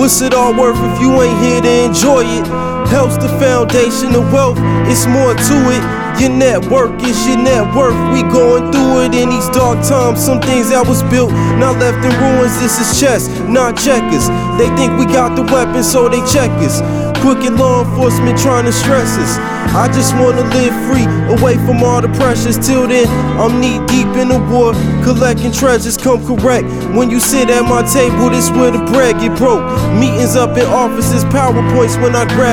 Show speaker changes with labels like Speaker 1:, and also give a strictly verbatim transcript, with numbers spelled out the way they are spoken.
Speaker 1: What's it all worth if you ain't here to enjoy it? Helps the foundation of wealth, it's more to it. Your network is your net worth. We going through it in these dark times. Some things that was built, not left in ruins. This is chess, not checkers. They think we got the weapons, so they check us. Crooked law enforcement trying to stress us. I just wanna live free, away from all the pressures. Till then, I'm knee deep in the war, collecting treasures. Come correct, when you sit at my table, this where the bread get broke. Meetings up in offices, PowerPoints when I grab